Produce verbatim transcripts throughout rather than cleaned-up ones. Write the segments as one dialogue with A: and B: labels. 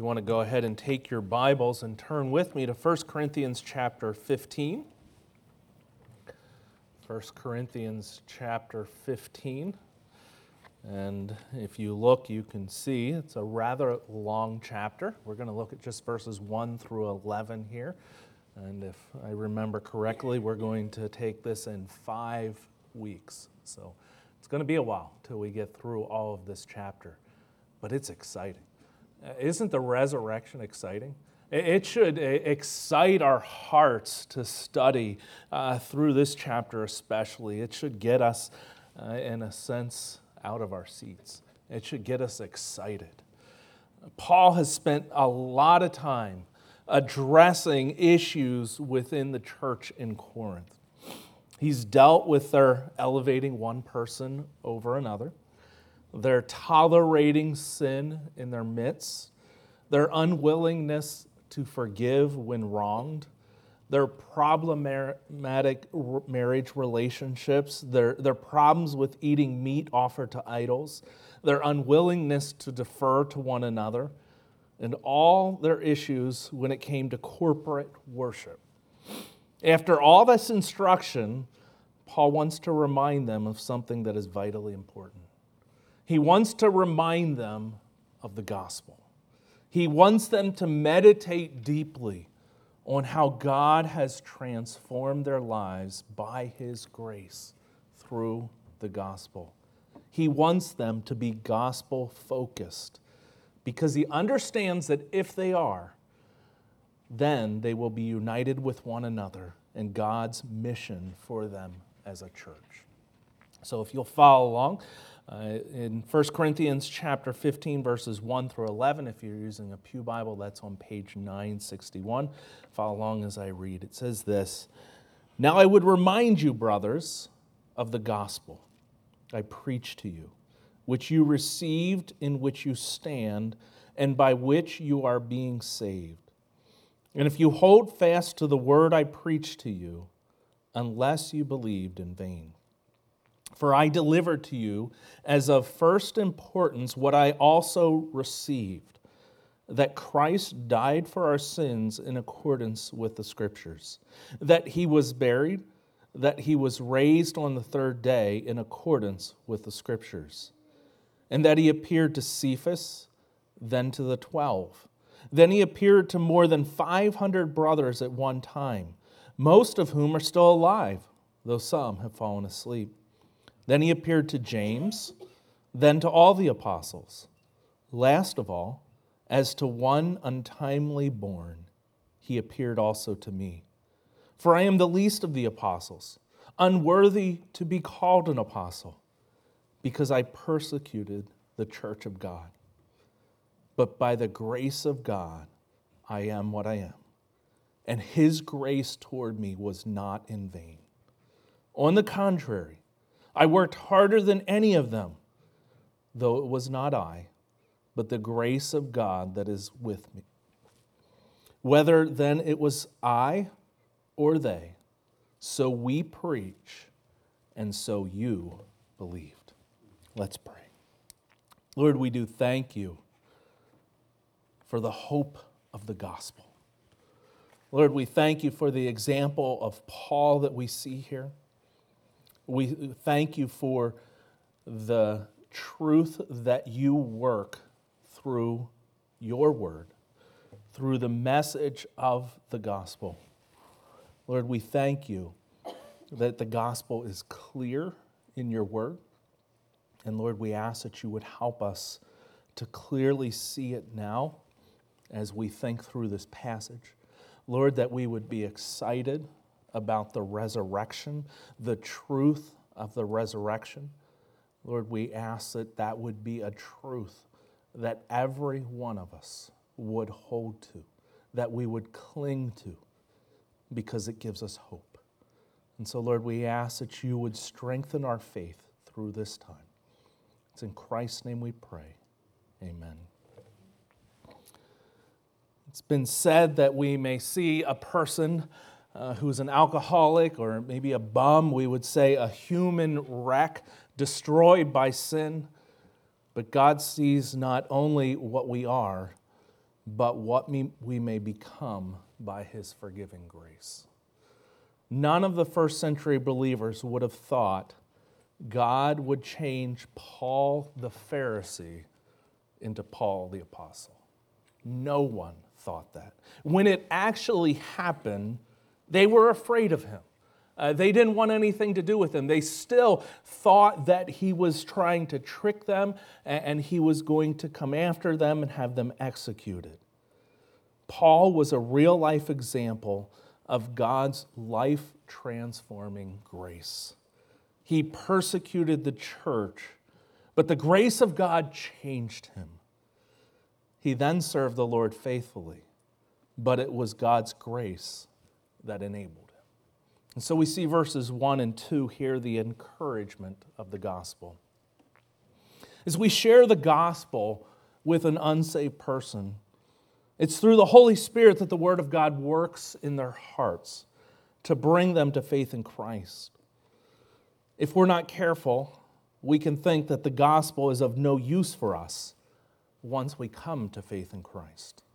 A: You want to go ahead and take your Bibles and turn with me to First Corinthians chapter fifteen. First Corinthians chapter fifteen. And if you look, you can see it's a rather long chapter. We're going to look at just verses one through eleven here. And if I remember correctly, we're going to take this in five weeks. So it's going to be a while till we get through all of this chapter. But it's exciting. Isn't the resurrection exciting? It should excite our hearts to study uh, through this chapter especially. It should get us, uh, in a sense, out of our seats. It should get us excited. Paul has spent a lot of time addressing issues within the church in Corinth. He's dealt with their elevating one person over another, their tolerating sin in their midst, their unwillingness to forgive when wronged, their problematic marriage relationships, their, their problems with eating meat offered to idols, their unwillingness to defer to one another, and all their issues when it came to corporate worship. After all this instruction, Paul wants to remind them of something that is vitally important. He wants to remind them of the gospel. He wants them to meditate deeply on how God has transformed their lives by His grace through the gospel. He wants them to be gospel-focused because He understands that if they are, then they will be united with one another in God's mission for them as a church. So if you'll follow along, Uh, in First Corinthians chapter fifteen, verses one through eleven, if you're using a Pew Bible, that's on page nine sixty-one. Follow along as I read. It says this, "Now I would remind you, brothers, of the gospel I preached to you, which you received, in which you stand, and by which you are being saved. And if you hold fast to the word I preached to you, unless you believed in vain. For I delivered to you as of first importance what I also received, that Christ died for our sins in accordance with the Scriptures, that He was buried, that He was raised on the third day in accordance with the Scriptures, and that He appeared to Cephas, then to the twelve. Then He appeared to more than five hundred brothers at one time, most of whom are still alive, though some have fallen asleep. Then He appeared to James, then to all the apostles. Last of all, as to one untimely born, He appeared also to me. For I am the least of the apostles, unworthy to be called an apostle, because I persecuted the church of God. But by the grace of God, I am what I am, and His grace toward me was not in vain. On the contrary, I worked harder than any of them, though it was not I, but the grace of God that is with me. Whether then it was I or they, so we preach, and so you believed." Let's pray. Lord, we do thank You for the hope of the gospel. Lord, we thank You for the example of Paul that we see here. We thank You for the truth that You work through Your word, through the message of the gospel. Lord, we thank You that the gospel is clear in Your word. And Lord, we ask that You would help us to clearly see it now as we think through this passage. Lord, that we would be excited about the resurrection, the truth of the resurrection. Lord, we ask that that would be a truth that every one of us would hold to, that we would cling to, because it gives us hope. And so, Lord, we ask that You would strengthen our faith through this time. It's in Christ's name we pray. Amen. It's been said that we may see a person uh, who's an alcoholic or maybe a bum, we would say a human wreck destroyed by sin. But God sees not only what we are, but what we may become by his forgiving grace. None of the first century believers would have thought God would change Paul the Pharisee into Paul the Apostle. No one thought that. When it actually happened, they were afraid of him. Uh, they didn't want anything to do with him. They still thought that he was trying to trick them and, and he was going to come after them and have them executed. Paul was a real-life example of God's life-transforming grace. He persecuted the church, but the grace of God changed him. He then served the Lord faithfully, but it was God's grace that enabled him. And so we see verses one and two here, the encouragement of the gospel. As we share the gospel with an unsaved person, it's through the Holy Spirit that the Word of God works in their hearts to bring them to faith in Christ. If we're not careful, we can think that the gospel is of no use for us once we come to faith in Christ.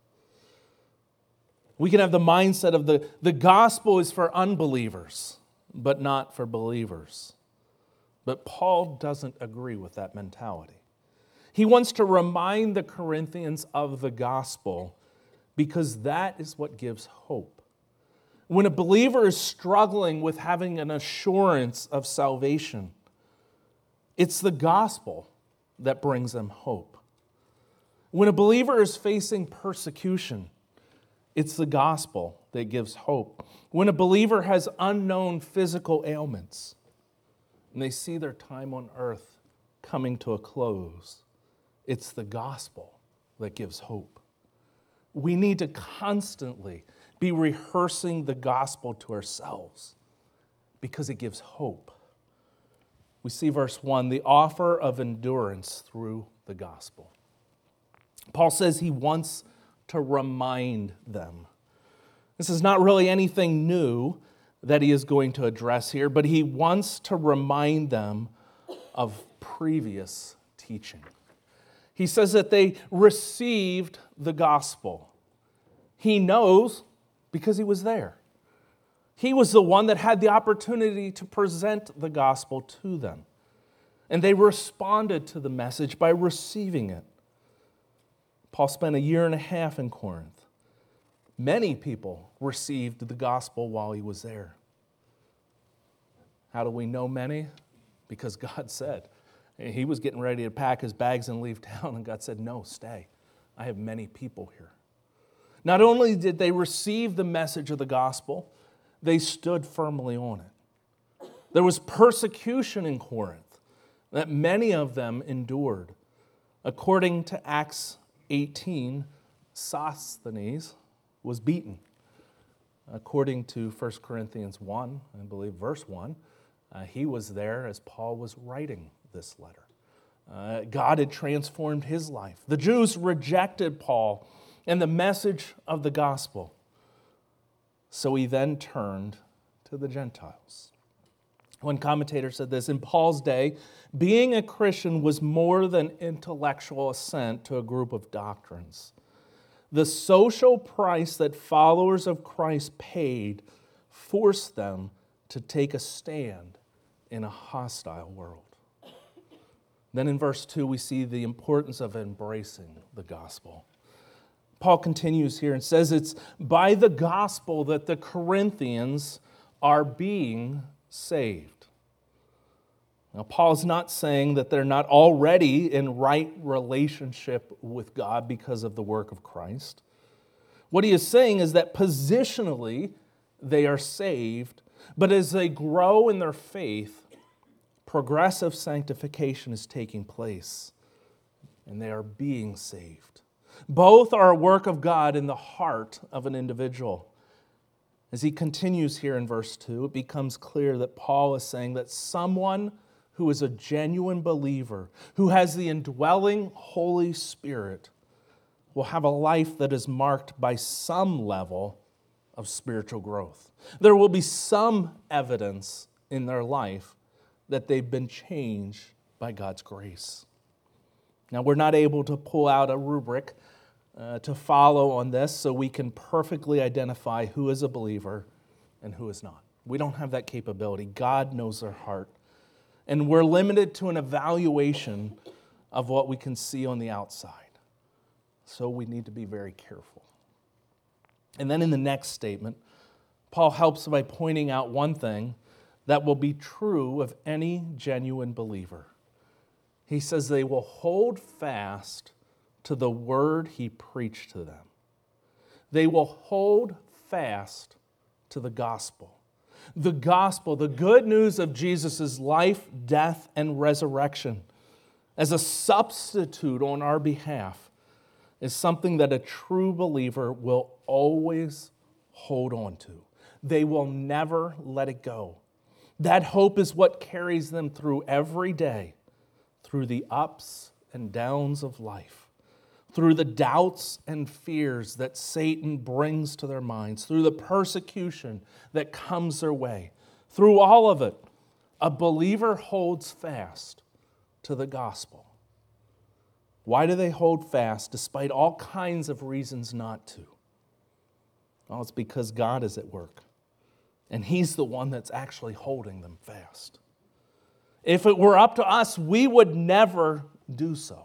A: We can have the mindset of the, the gospel is for unbelievers, but not for believers. But Paul doesn't agree with that mentality. He wants to remind the Corinthians of the gospel because that is what gives hope. When a believer is struggling with having an assurance of salvation, it's the gospel that brings them hope. When a believer is facing persecution, it's the gospel that gives hope. When a believer has unknown physical ailments and they see their time on earth coming to a close, it's the gospel that gives hope. We need to constantly be rehearsing the gospel to ourselves because it gives hope. We see verse one, the offer of endurance through the gospel. Paul says he wants to remind them. This is not really anything new that he is going to address here, but he wants to remind them of previous teaching. He says that they received the gospel. He knows because he was there. He was the one that had the opportunity to present the gospel to them. And they responded to the message by receiving it. Paul spent a year and a half in Corinth. Many people received the gospel while he was there. How do we know many? Because God said. He was getting ready to pack his bags and leave town, and God said, no, stay. I have many people here. Not only did they receive the message of the gospel, they stood firmly on it. There was persecution in Corinth that many of them endured. According to Acts eighteen, Sosthenes was beaten. According to First Corinthians one, I believe verse one, uh, he was there as Paul was writing this letter. Uh, God had transformed his life. The Jews rejected Paul and the message of the gospel. So he then turned to the Gentiles. One commentator said this, in Paul's day, being a Christian was more than intellectual assent to a group of doctrines. The social price that followers of Christ paid forced them to take a stand in a hostile world. Then in verse two, we see the importance of embracing the gospel. Paul continues here and says it's by the gospel that the Corinthians are being saved. Now, Paul's not saying that they're not already in right relationship with God because of the work of Christ. What he is saying is that positionally they are saved, but as they grow in their faith, progressive sanctification is taking place, and they are being saved. Both are a work of God in the heart of an individual. As he continues here in verse two, it becomes clear that Paul is saying that someone who is a genuine believer, who has the indwelling Holy Spirit, will have a life that is marked by some level of spiritual growth. There will be some evidence in their life that they've been changed by God's grace. Now, we're not able to pull out a rubric uh, to follow on this so we can perfectly identify who is a believer and who is not. We don't have that capability. God knows their heart. And we're limited to an evaluation of what we can see on the outside. So we need to be very careful. And then in the next statement, Paul helps by pointing out one thing that will be true of any genuine believer. He says they will hold fast to the word he preached to them. They will hold fast to the gospel. The gospel, the good news of Jesus' life, death, and resurrection as a substitute on our behalf is something that a true believer will always hold on to. They will never let it go. That hope is what carries them through every day, through the ups and downs of life, through the doubts and fears that Satan brings to their minds, through the persecution that comes their way. Through all of it, a believer holds fast to the gospel. Why do they hold fast despite all kinds of reasons not to? Well, it's because God is at work, and He's the one that's actually holding them fast. If it were up to us, we would never do so.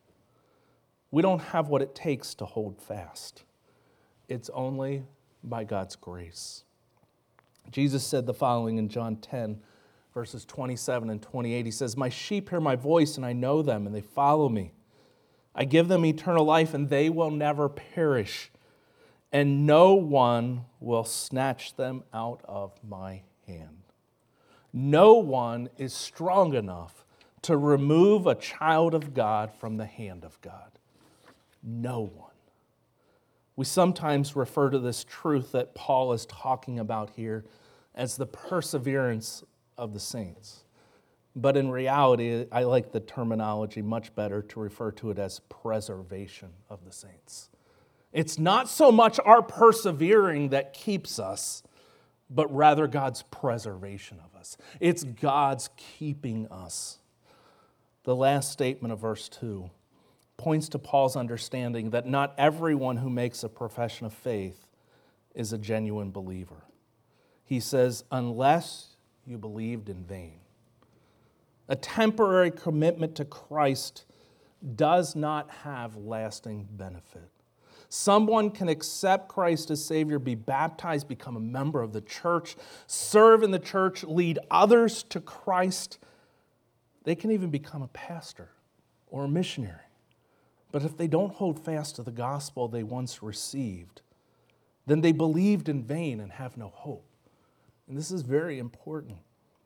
A: We don't have what it takes to hold fast. It's only by God's grace. Jesus said the following in John ten, verses twenty-seven and twenty-eight. He says, "My sheep hear my voice, and I know them, and they follow me. I give them eternal life, and they will never perish, and no one will snatch them out of my hand." No one is strong enough to remove a child of God from the hand of God. No one. We sometimes refer to this truth that Paul is talking about here as the perseverance of the saints. But in reality, I like the terminology much better to refer to it as preservation of the saints. It's not so much our persevering that keeps us, but rather God's preservation of us. It's God's keeping us. The last statement of verse two points to Paul's understanding that not everyone who makes a profession of faith is a genuine believer. He says, unless you believed in vain. A temporary commitment to Christ does not have lasting benefit. Someone can accept Christ as Savior, be baptized, become a member of the church, serve in the church, lead others to Christ. They can even become a pastor or a missionary. But if they don't hold fast to the gospel they once received, then they believed in vain and have no hope. And this is very important.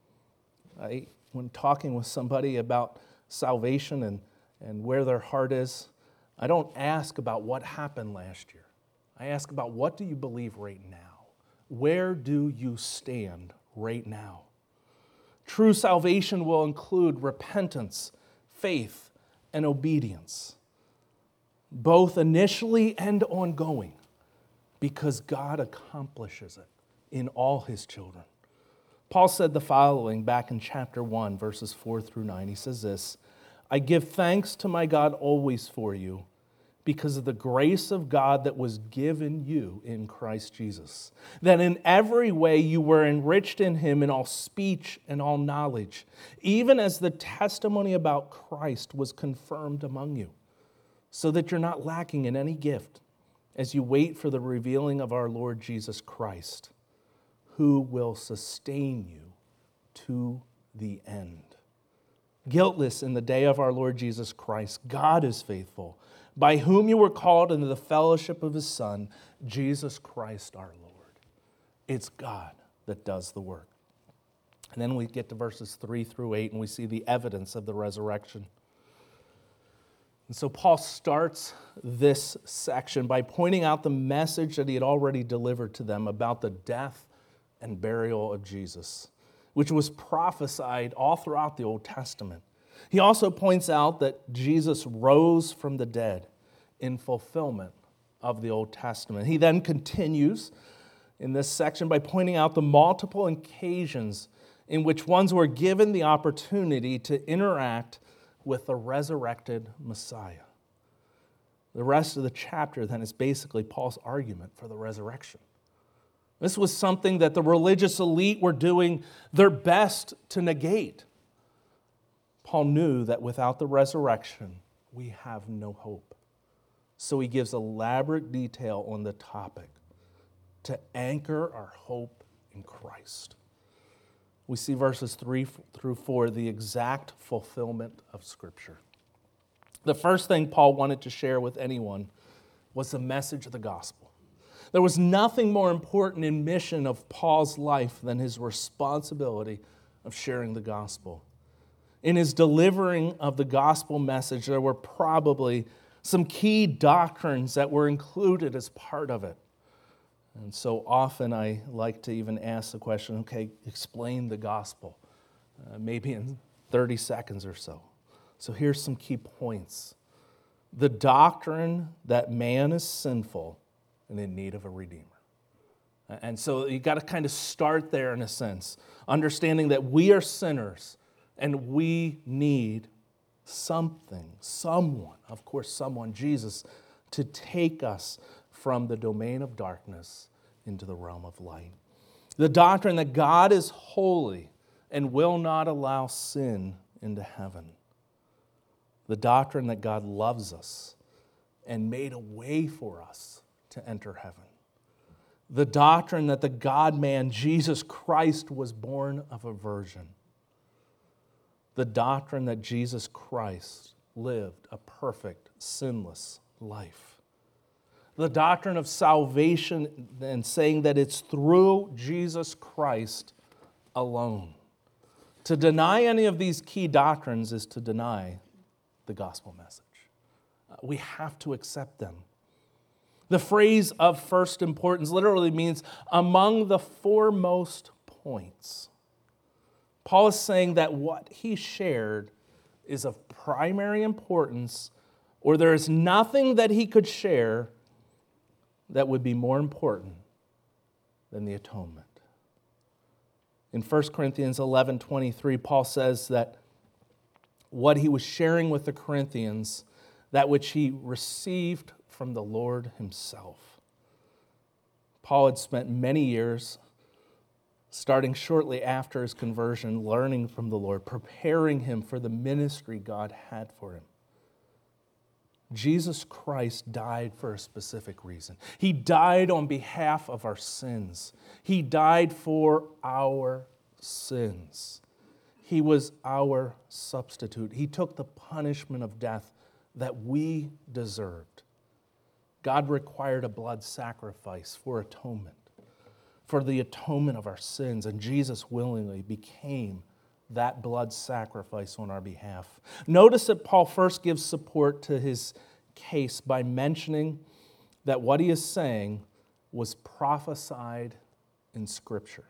A: I, when talking with somebody about salvation and, and where their heart is, I don't ask about what happened last year. I ask about what do you believe right now? Where do you stand right now? True salvation will include repentance, faith, and obedience, both initially and ongoing, because God accomplishes it in all His children. Paul said the following back in chapter one, verses four through nine. He says this, "I give thanks to my God always for you, because of the grace of God that was given you in Christ Jesus, that in every way you were enriched in Him in all speech and all knowledge, even as the testimony about Christ was confirmed among you, so that you're not lacking in any gift as you wait for the revealing of our Lord Jesus Christ, who will sustain you to the end. Guiltless in the day of our Lord Jesus Christ, God is faithful, by whom you were called into the fellowship of His Son, Jesus Christ our Lord." It's God that does the work. And then we get to verses three through eight, and we see the evidence of the resurrection. And so Paul starts this section by pointing out the message that he had already delivered to them about the death and burial of Jesus, which was prophesied all throughout the Old Testament. He also points out that Jesus rose from the dead in fulfillment of the Old Testament. He then continues in this section by pointing out the multiple occasions in which ones were given the opportunity to interact with the resurrected Messiah. The rest of the chapter then is basically Paul's argument for the resurrection. This was something that the religious elite were doing their best to negate. Paul knew that without the resurrection, we have no hope. So he gives elaborate detail on the topic to anchor our hope in Christ. We see verses three through four, the exact fulfillment of Scripture. The first thing Paul wanted to share with anyone was the message of the gospel. There was nothing more important in mission of Paul's life than his responsibility of sharing the gospel. In his delivering of the gospel message, there were probably some key doctrines that were included as part of it. And so often I like to even ask the question, okay, explain the gospel, uh, maybe in thirty seconds or so. So here's some key points. The doctrine that man is sinful and in need of a redeemer. And so you got to kind of start there in a sense, understanding that we are sinners and we need something, someone, of course someone, Jesus, to take us from the domain of darkness into the realm of light. The doctrine that God is holy and will not allow sin into heaven. The doctrine that God loves us and made a way for us to enter heaven. The doctrine that the God-man, Jesus Christ, was born of a virgin. The doctrine that Jesus Christ lived a perfect, sinless life. The doctrine of salvation and saying that it's through Jesus Christ alone. To deny any of these key doctrines is to deny the gospel message. We have to accept them. The phrase of first importance literally means among the foremost points. Paul is saying that what he shared is of primary importance, or there is nothing that he could share that would be more important than the atonement. In First Corinthians eleven twenty-three, Paul says that what he was sharing with the Corinthians, that which he received from the Lord himself. Paul had spent many years, starting shortly after his conversion, learning from the Lord, preparing him for the ministry God had for him. Jesus Christ died for a specific reason. He died on behalf of our sins. He died for our sins. He was our substitute. He took the punishment of death that we deserved. God required a blood sacrifice for atonement, for the atonement of our sins, and Jesus willingly became that blood sacrifice on our behalf. Notice that Paul first gives support to his case by mentioning that what he is saying was prophesied in Scripture.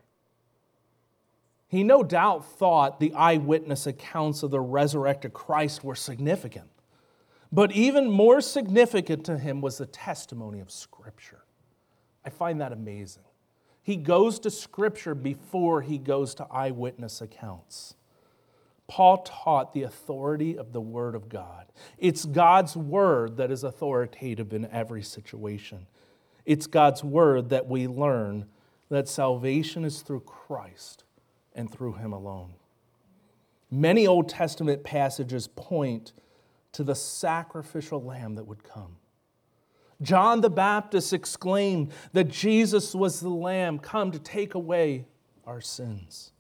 A: He no doubt thought the eyewitness accounts of the resurrected Christ were significant. But even more significant to him was the testimony of Scripture. I find that amazing. He goes to Scripture before he goes to eyewitness accounts. Paul taught the authority of the Word of God. It's God's Word that is authoritative in every situation. It's God's Word that we learn that salvation is through Christ and through Him alone. Many Old Testament passages point to the sacrificial lamb that would come. John the Baptist exclaimed that Jesus was the lamb come to take away our sins.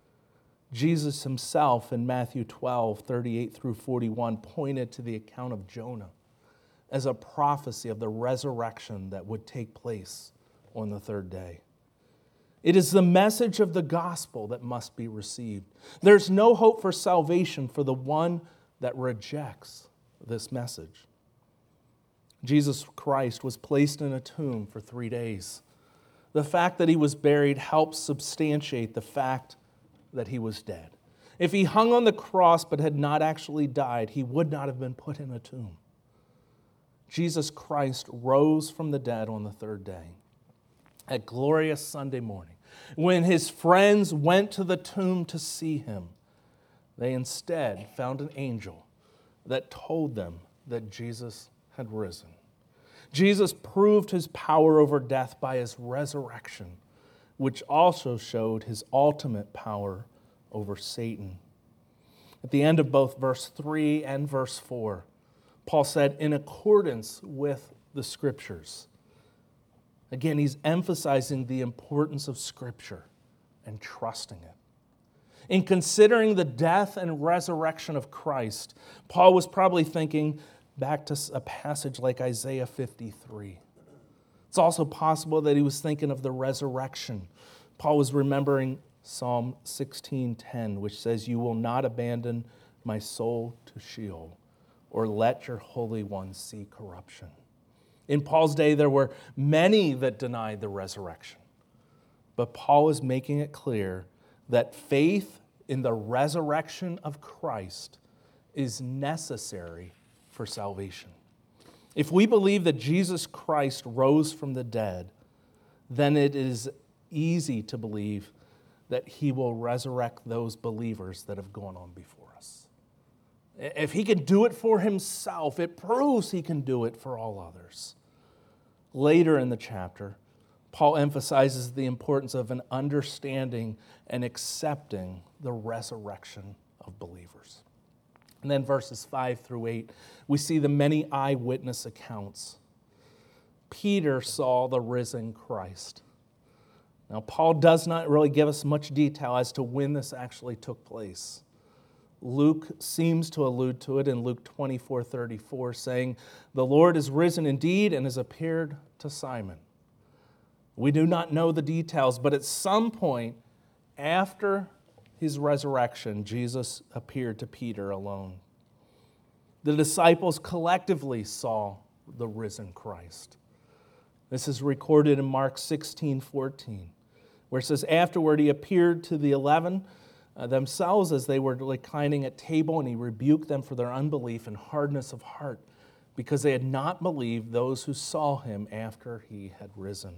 A: Jesus himself in Matthew twelve, thirty-eight through forty-one pointed to the account of Jonah as a prophecy of the resurrection that would take place on the third day. It is the message of the gospel that must be received. There's no hope for salvation for the one that rejects this message. Jesus Christ was placed in a tomb for three days. The fact that he was buried helps substantiate the fact that he was dead. If he hung on the cross but had not actually died, he would not have been put in a tomb. Jesus Christ rose from the dead on the third day, at glorious Sunday morning. When his friends went to the tomb to see him, they instead found an angel that told them that Jesus had risen. Jesus proved his power over death by his resurrection, which also showed his ultimate power over Satan. At the end of both verse three and verse four, Paul said, in accordance with the Scriptures. Again, he's emphasizing the importance of Scripture and trusting it. In considering the death and resurrection of Christ, Paul was probably thinking back to a passage like Isaiah fifty-three. It's also possible that he was thinking of the resurrection. Paul was remembering Psalm sixteen ten, which says, you will not abandon my soul to Sheol, or let your Holy One see corruption. In Paul's day, there were many that denied the resurrection. But Paul is making it clear that faith in the resurrection of Christ is necessary for salvation. If we believe that Jesus Christ rose from the dead, then it is easy to believe that he will resurrect those believers that have gone on before us. If he can do it for himself, it proves he can do it for all others. Later in the chapter, Paul emphasizes the importance of an understanding and accepting the resurrection of believers. And then verses five through eight, we see the many eyewitness accounts. Peter saw the risen Christ. Now, Paul does not really give us much detail as to when this actually took place. Luke seems to allude to it in Luke twenty-four thirty-four, saying, the Lord is risen indeed and has appeared to Simon. We do not know the details, but at some point after his resurrection, Jesus appeared to Peter alone. The disciples collectively saw the risen Christ. This is recorded in Mark sixteen fourteen, where it says, afterward he appeared to the eleven uh, themselves as they were reclining at table, and he rebuked them for their unbelief and hardness of heart, because they had not believed those who saw him after he had risen.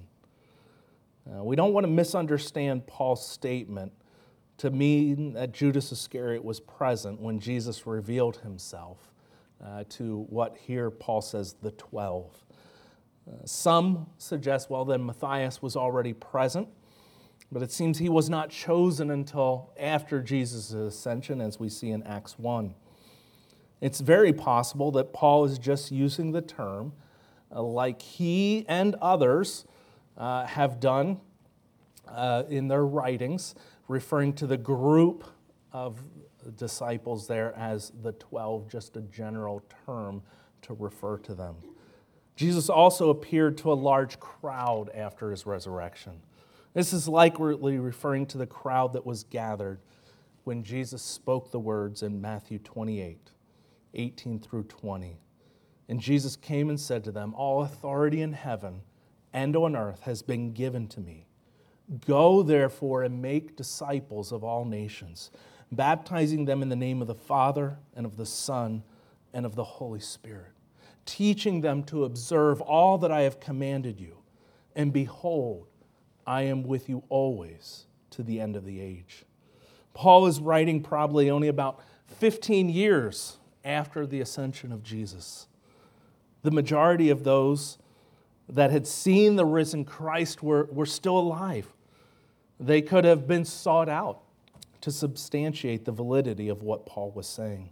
A: Uh, we don't want to misunderstand Paul's statement to mean that Judas Iscariot was present when Jesus revealed himself uh, to what here Paul says the twelve. Uh, some suggest, well, then Matthias was already present, but it seems he was not chosen until after Jesus' ascension, as we see in Acts one. It's very possible that Paul is just using the term uh, like he and others uh, have done uh, in their writings, referring to the group of disciples there as the twelve, just a general term to refer to them. Jesus also appeared to a large crowd after his resurrection. This is likely referring to the crowd that was gathered when Jesus spoke the words in Matthew twenty-eight, eighteen through twenty. And Jesus came and said to them, all authority in heaven and on earth has been given to me. Go, therefore, and make disciples of all nations, baptizing them in the name of the Father and of the Son and of the Holy Spirit, teaching them to observe all that I have commanded you. And behold, I am with you always to the end of the age. Paul is writing probably only about fifteen years after the ascension of Jesus. The majority of those that had seen the risen Christ were, were still alive. They could have been sought out to substantiate the validity of what Paul was saying.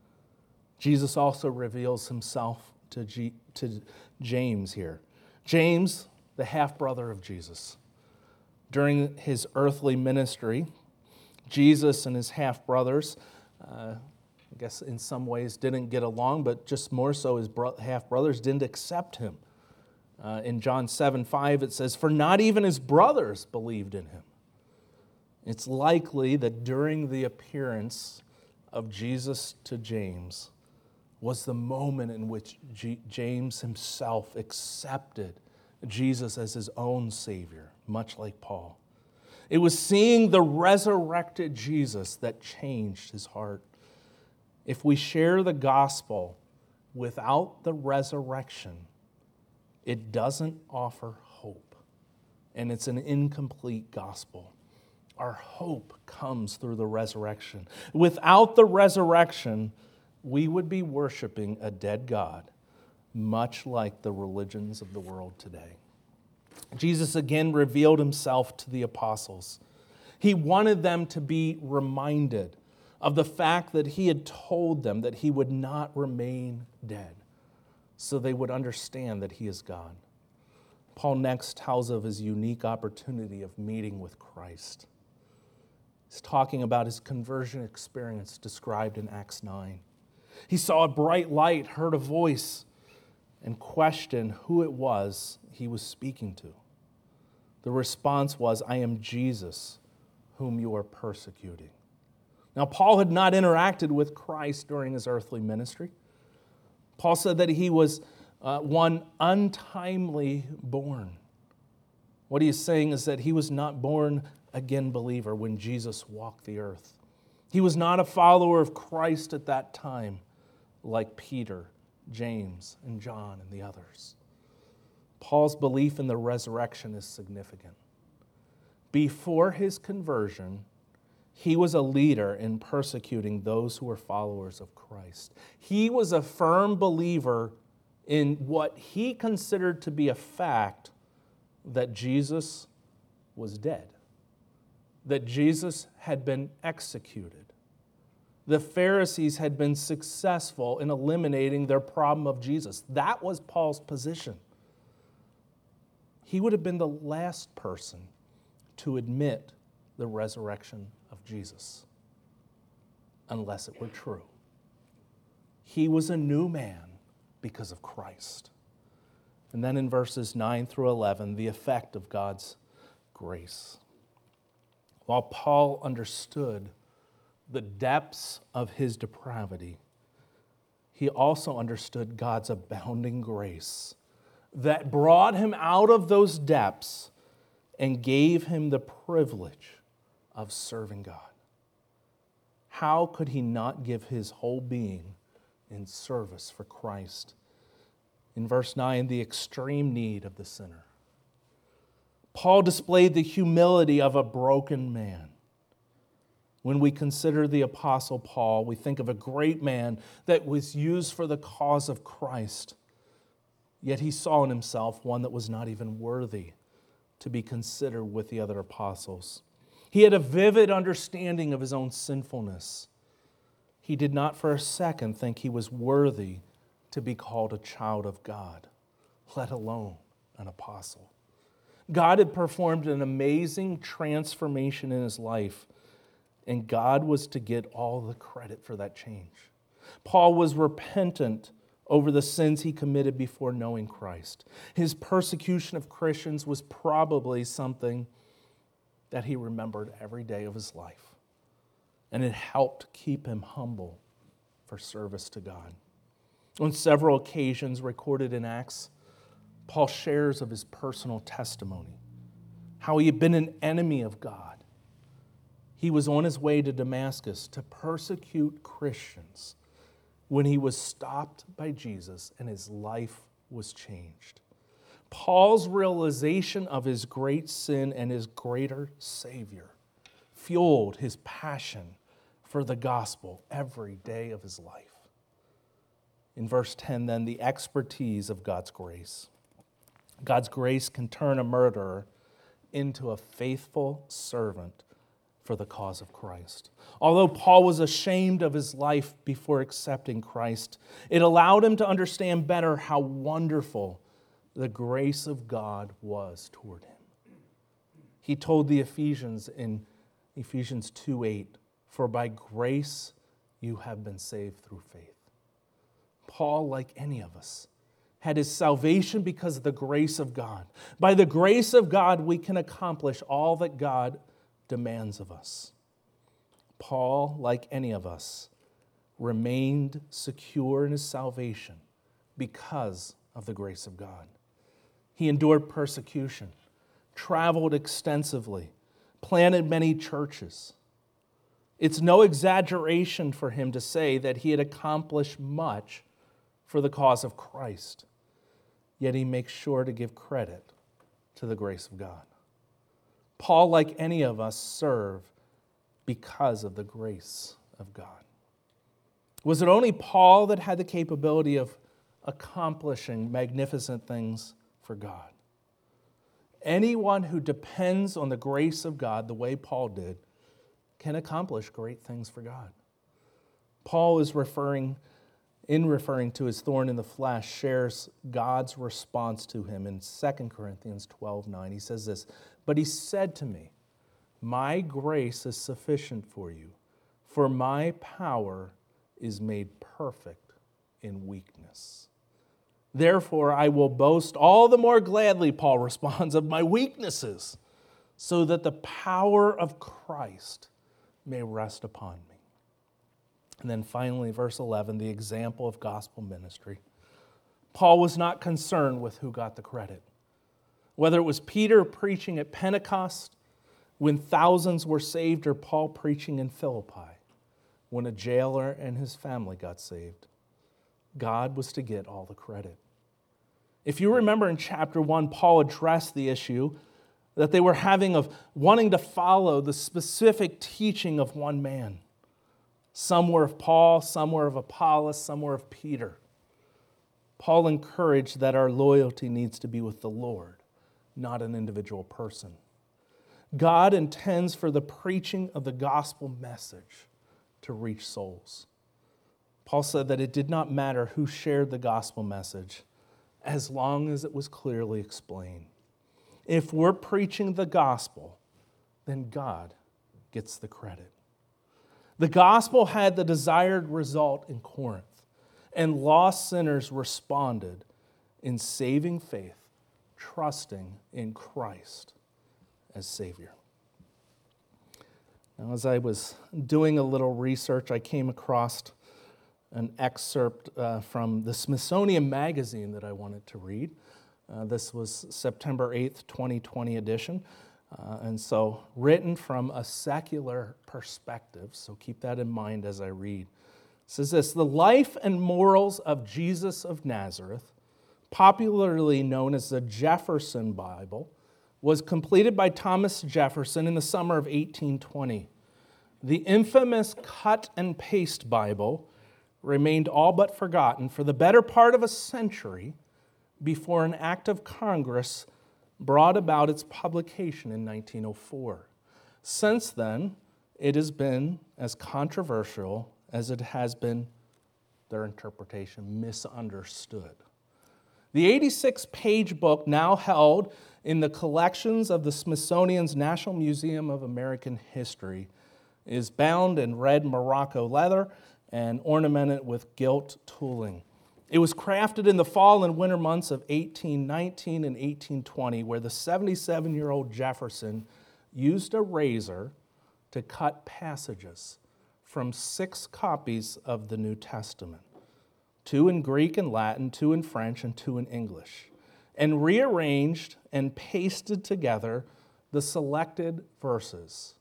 A: Jesus also reveals himself to, G, to James here. James, the half-brother of Jesus. During his earthly ministry, Jesus and his half-brothers, uh, I guess in some ways didn't get along, but just more so his bro- half-brothers didn't accept him. Uh, in John seven five, it says, for not even his brothers believed in him. It's likely that during the appearance of Jesus to James was the moment in which G- James himself accepted Jesus as his own Savior, much like Paul. It was seeing the resurrected Jesus that changed his heart. If we share the gospel without the resurrection, it doesn't offer hope, and it's an incomplete gospel. Our hope comes through the resurrection. Without the resurrection, we would be worshiping a dead God, much like the religions of the world today. Jesus again revealed himself to the apostles. He wanted them to be reminded of the fact that he had told them that he would not remain dead, so they would understand that he is God. Paul next tells of his unique opportunity of meeting with Christ. He's talking about his conversion experience described in Acts nine. He saw a bright light, heard a voice, and questioned who it was he was speaking to. The response was, "I am Jesus, whom you are persecuting." Now, Paul had not interacted with Christ during his earthly ministry. Paul said that he was uh, one untimely born. What he is saying is that he was not born again believer when Jesus walked the earth. He was not a follower of Christ at that time like Peter, James, and John, and the others. Paul's belief in the resurrection is significant. Before his conversion, he was a leader in persecuting those who were followers of Christ. He was a firm believer in what he considered to be a fact that Jesus was dead, that Jesus had been executed. The Pharisees had been successful in eliminating their problem of Jesus. That was Paul's position. He would have been the last person to admit the resurrection of Jesus, unless it were true. He was a new man because of Christ. And then in verses nine through eleven, the effect of God's grace. While Paul understood the depths of his depravity, he also understood God's abounding grace that brought him out of those depths and gave him the privilege of serving God. How could he not give his whole being in service for Christ? In verse nine, the extreme need of the sinner. Paul displayed the humility of a broken man. When we consider the Apostle Paul, we think of a great man that was used for the cause of Christ. Yet he saw in himself one that was not even worthy to be considered with the other apostles. He had a vivid understanding of his own sinfulness. He did not for a second think he was worthy to be called a child of God, let alone an apostle. God had performed an amazing transformation in his life, and God was to get all the credit for that change. Paul was repentant over the sins he committed before knowing Christ. His persecution of Christians was probably something that he remembered every day of his life, and it helped keep him humble for service to God. On several occasions recorded in Acts, Paul shares of his personal testimony, how he had been an enemy of God. He was on his way to Damascus to persecute Christians when he was stopped by Jesus and his life was changed. Paul's realization of his great sin and his greater Savior fueled his passion for the gospel every day of his life. In verse ten, then, the expertise of God's grace. God's grace can turn a murderer into a faithful servant for the cause of Christ. Although Paul was ashamed of his life before accepting Christ, it allowed him to understand better how wonderful the grace of God was toward him. He told the Ephesians in Ephesians two eight, "For by grace you have been saved through faith." Paul, like any of us, had his salvation because of the grace of God. By the grace of God, we can accomplish all that God demands of us. Paul, like any of us, remained secure in his salvation because of the grace of God. He endured persecution, traveled extensively, planted many churches. It's no exaggeration for him to say that he had accomplished much for the cause of Christ, yet he makes sure to give credit to the grace of God. Paul, like any of us, served because of the grace of God. Was it only Paul that had the capability of accomplishing magnificent things for God. Anyone who depends on the grace of God the way Paul did can accomplish great things for God. Paul is referring, in referring to his thorn in the flesh, shares God's response to him in Second Corinthians twelve nine. He says this, "But he said to me, my grace is sufficient for you, for my power is made perfect in weakness. Therefore, I will boast all the more gladly," Paul responds, "of my weaknesses, so that the power of Christ may rest upon me." And then finally, verse eleven, the example of gospel ministry. Paul was not concerned with who got the credit. Whether it was Peter preaching at Pentecost when thousands were saved, or Paul preaching in Philippi when a jailer and his family got saved, God was to get all the credit. If you remember in chapter one, Paul addressed the issue that they were having of wanting to follow the specific teaching of one man. Some were of Paul, some were of Apollos, some were of Peter. Paul encouraged that our loyalty needs to be with the Lord, not an individual person. God intends for the preaching of the gospel message to reach souls. Paul said that it did not matter who shared the gospel message as long as it was clearly explained. If we're preaching the gospel, then God gets the credit. The gospel had the desired result in Corinth, and lost sinners responded in saving faith, trusting in Christ as Savior. Now, as I was doing a little research, I came across an excerpt uh, from the Smithsonian Magazine that I wanted to read. Uh, this was September eighth, twenty twenty edition. Uh, and so written from a secular perspective, so keep that in mind as I read. It says this, "The life and morals of Jesus of Nazareth, popularly known as the Jefferson Bible, was completed by Thomas Jefferson in the summer of eighteen twenty. The infamous cut and paste Bible remained all but forgotten for the better part of a century before an act of Congress brought about its publication in nineteen oh four. Since then, it has been as controversial as it has been, their interpretation, misunderstood. The eighty-six page book, now held in the collections of the Smithsonian's National Museum of American History, is bound in red Morocco leather and ornamented with gilt tooling. It was crafted in the fall and winter months of eighteen nineteen and eighteen twenty, where the seventy-seven-year-old Jefferson used a razor to cut passages from six copies of the New Testament, two in Greek and Latin, two in French, and two in English, and rearranged and pasted together the selected verses,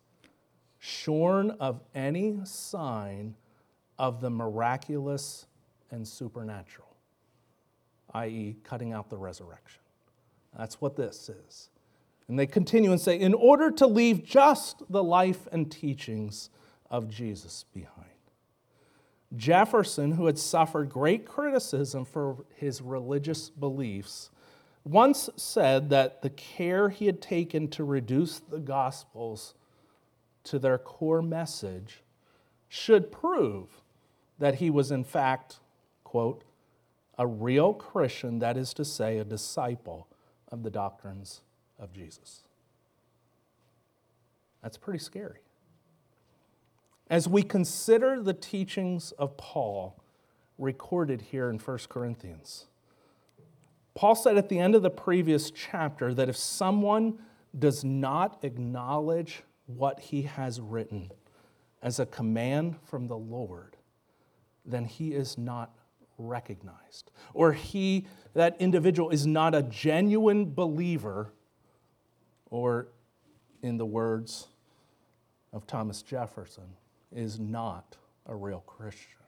A: shorn of any sign of the miraculous and supernatural, that is cutting out the resurrection. That's what this is. And they continue and say, in order to leave just the life and teachings of Jesus behind. Jefferson, who had suffered great criticism for his religious beliefs, once said that the care he had taken to reduce the Gospels to their core message should prove that he was in fact, quote, a real Christian, that is to say, a disciple of the doctrines of Jesus. That's pretty scary. As we consider the teachings of Paul recorded here in First Corinthians, Paul said at the end of the previous chapter that if someone does not acknowledge what he has written as a command from the Lord, then he is not recognized, or he, that individual, is not a genuine believer, or in the words of Thomas Jefferson, is not a real Christian.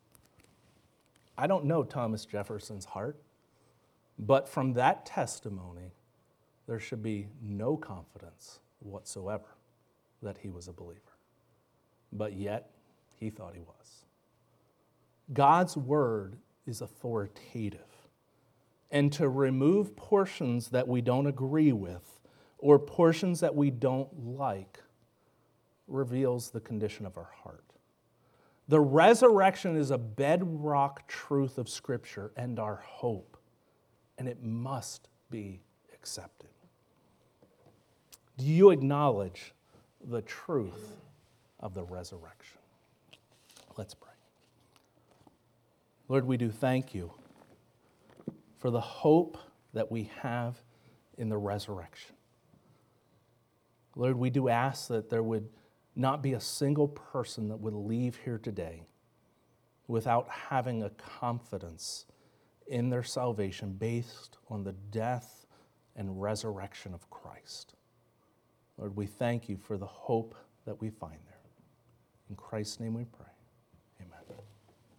A: I don't know Thomas Jefferson's heart, but from that testimony, there should be no confidence whatsoever that he was a believer. But yet, he thought he was. God's word is authoritative. and to remove portions that we don't agree with or portions that we don't like reveals the condition of our heart. The resurrection is a bedrock truth of Scripture and our hope, and it must be accepted. Do you acknowledge the truth of the resurrection? Let's pray. Lord, we do thank you for the hope that we have in the resurrection. Lord, we do ask that there would not be a single person that would leave here today without having a confidence in their salvation based on the death and resurrection of Christ. Lord, we thank you for the hope that we find there. In Christ's name we pray.